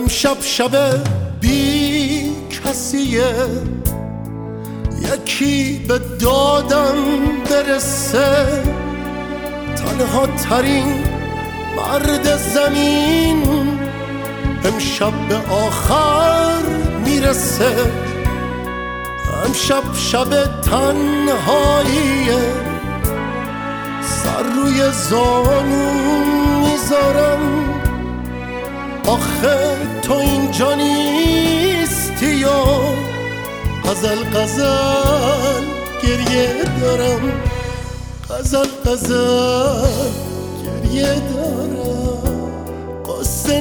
امشب شب بی کسیه، یکی به دادم برسه، تنها ترین مرد زمین امشب به آخر میرسه. امشب شب تنهاییه، سر روی زانون میذارم، آخه تو اینجا نیستی یا غزل غزل گریه دارم، غزل غزل گریه دارم. قصه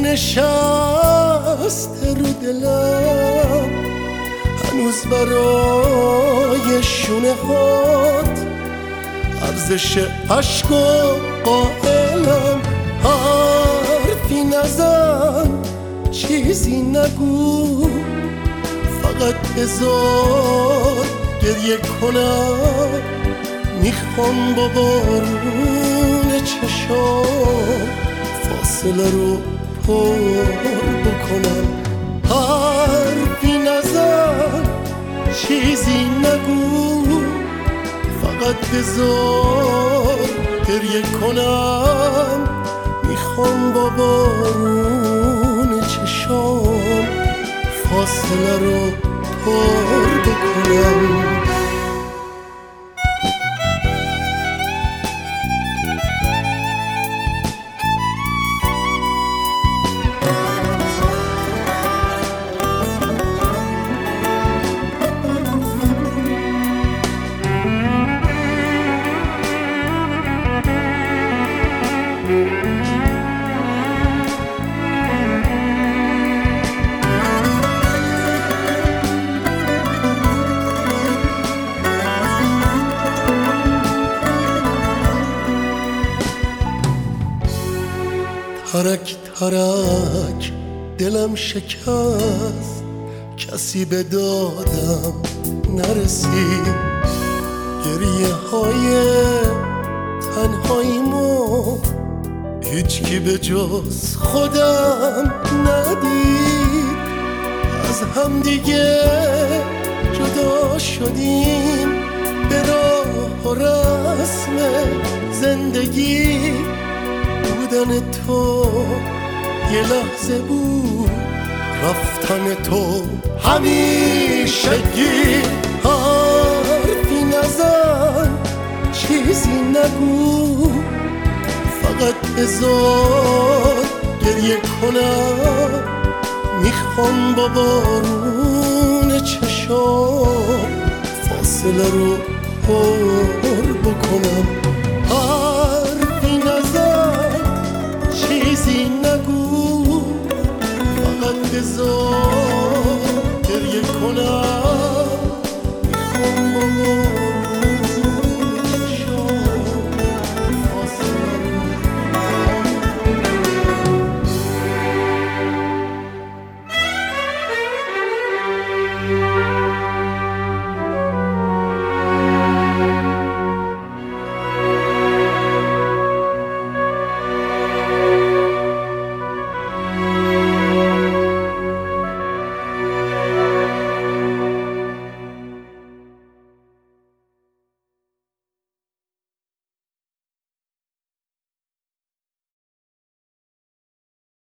نشسته رو دلم، هنوز برای شونه هات ارزش عشق و قائلم. حرفی نزن چیزی نگو، فقط بذار گریه کنم. میخوام با بارون چشام فاصله رو پر بکنم. حرفی نزن چیزی نگو، فقط بذار گریه کنم. میخوام با بارون چشام فاصله رو پر بکنم. ترک ترک دلم شکست، کسی به دادم نرسید. گریه های تنهاییمو هیچکی به جز خودم ندید. از هم دیگه جدا شدیم، به راه و رسم زندگی. بودن تو یه لحظه بود، رفتن تو همیشگی. حرفی نزن چیزی نگو، فقط بذار گریه کنم. میخوام با بارون چشام فاصله رو پر بکنم.